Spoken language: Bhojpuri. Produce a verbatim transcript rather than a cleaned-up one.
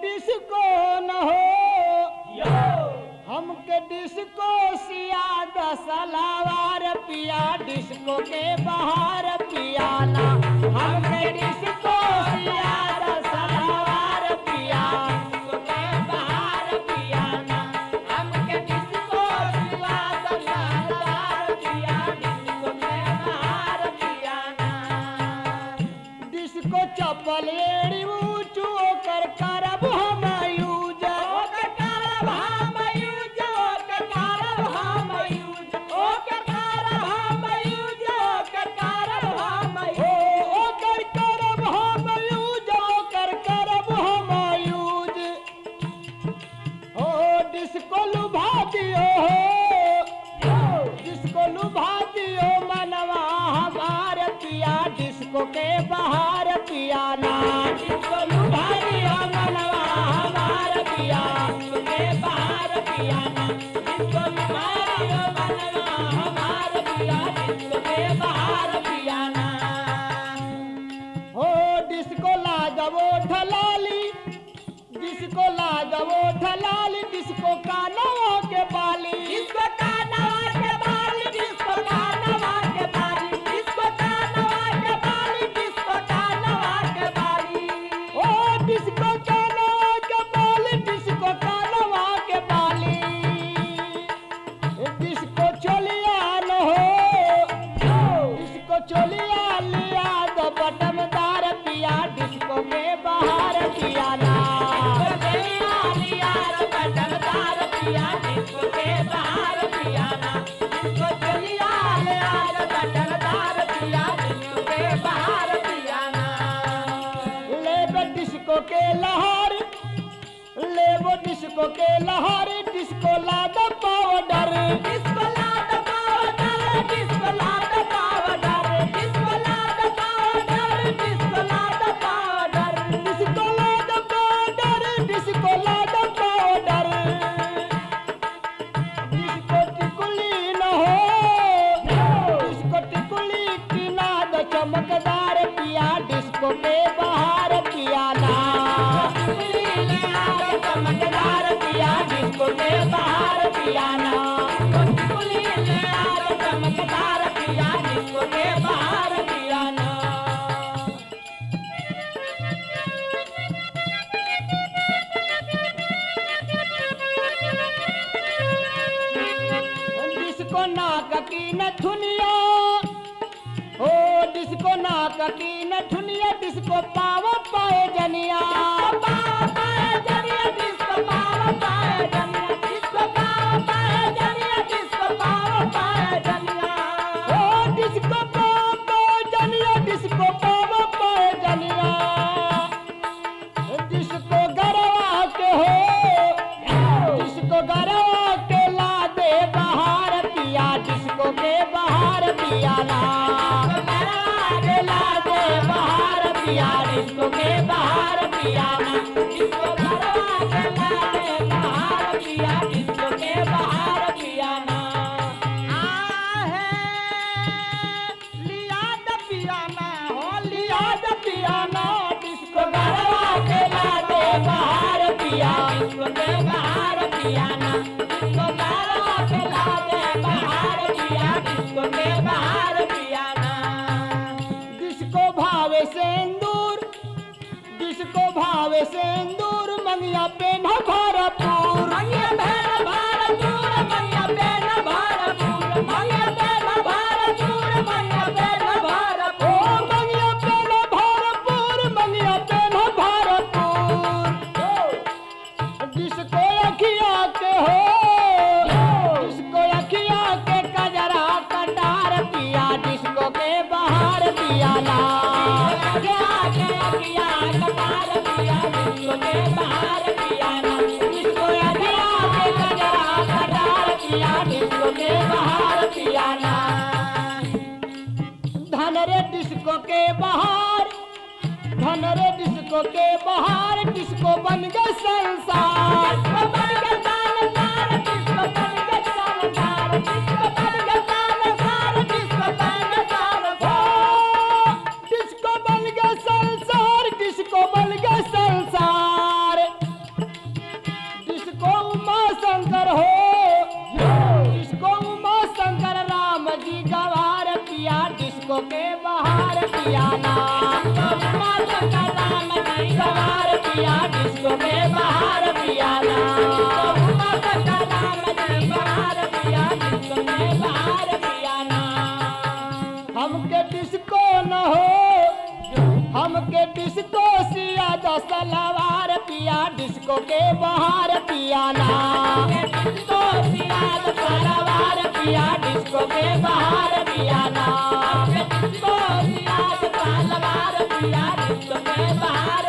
डिस्को न हो हमके डिस्को सियाद सलावार पिया डिस्को के बाहर पियाना हमके डिस्को सियाद सलावार पिया डिस्को के बाहर पियाना हमके डिस्को सियाद सलावार पिया डिस्को के बाहर पियाना डिस्को चप्पल एड़ी ऊंचू कर करब हम यूज ओकर करब हम यूज ओकर करब हम यूज ओकर करब हम यूज ओकर करब हम यूज ओकर करब हम यूज ओकर करब हम यूज ओ डिस्को लुभा दियो हो डिस्को लुभा दियो मनवा हमार पिया डिस्को के बाहर पियाना डिस्को लुभा दियो मनवा हमार पिया डिस्को के बाहर पियाना डिस्को लुभा दियो मनवा हमार पिया डिस्को के बाहर पियाना हो डिस्को लागवो ढलाली डिस्को लागवो ढलाली डिस्को कानवा के बाली डिस्को कानवा के बाली डिस्को कानवा के बाली डिस्को कानवा के बाली डिस्को कानवा के बाली ओ डिस्को कानवा के बाली डिस्को कानवा के बाली डिस्को चलिया न हो डिस्को चलिया लिया दो बटमदार पिया डिस्को के बाहर पियाना चलिया लिया दो बटमदार पिया डिस्को के बाहर पियाना डिस्को चलिया लिया दो बटमदार पिया डिस्को के बाहर पियाना ले बे डिस्को के लहर ले वो डिस्को के लहर डिस्को लाद पाउडर डिस्को लाद पाउडर डिस्को लाद पाउडर डिस्को लाद पाउडर डिस्को लाद पाउडर डिस्को लाद पाउडर डिस्को लाद पाउडर डिस्को टिकुली न हो डिस्को टिकुली की नाद चमकदार पिया डिस्को के बाहर पियाना चमकदार पिया डिस्को के बाहर पियाना टिकुली ले आ चमकदार पिया डिस्को के बाहर पियाना डिस्को नाक की नथुनिया ओ डिस्को नाक की नथुनिया डिस्को पाव पाए जनिया पाव पाए जनिया डिस्को पाव पाए जनिया डिस्को पाव पाए जनिया डिस्को पाव पाए जनिया ओ डिस्को पाव पाए जनिया डिस्को पाव पाए जनिया डिस्को गरवा के हो डिस्को गरवा के ला दे बाहर पिया डिस्को के बाहर पियाना ला दे बाहर पिया डिस्को के बाहर पियाना डिस्को गरवा के ला दे बाहर पिया डिस्को के बाहर पियाना आहे लिया द पियाना हो लिया द पियाना डिस्को गरवा के ला दे बाहर पिया डिस्को के बाहर पियाना डिस्को गरवा के ला दे बाहर पिया डिस्को के बाहर पियाना डिस्को भावे सिंदूर डिस्को भावे सिंदूर मंगिया पेन भरपूर मंगिया पेन भरपूर मंगिया पेन भरपूर मंगिया पेन भरपूर मंगिया पेन भरपूर मंगिया पेन भरपूर मंगिया पेन भरपूर डिस्को अखिया के हो डिस्को अखिया के कजरा कटार पिया डिस्को के बाहर पियाना के अखिया कटार पिया डिस्को के बाहर पियाना डिस्को अखिया के कजरा कटार पिया डिस्को के बाहर पियाना धन रे डिस्को के बाहर धन रे डिस्को के बाहर डिस्को बन गए संसार डिस्को बन गए संसार डिस्को बन गए संसार डिस्को बन गए संसार डिस्को बन गए संसार डिस्को बन गए संसार डिस्को बन गए संसार पियाना मत कदम जी सवार पिया डिस्को के बाहर पियाना मत कदम जी बाहर पिया डिस्को के बाहर पियाना हमके डिस्को न हो हमके डिस्को सिया दा सलवार पिया डिस्को के बाहर पियाना डिस्को सिया दा सलवार पिया डिस्को के बाहर पियाना डिस्को सिया दा सलवार पिया डिस्को के बाहर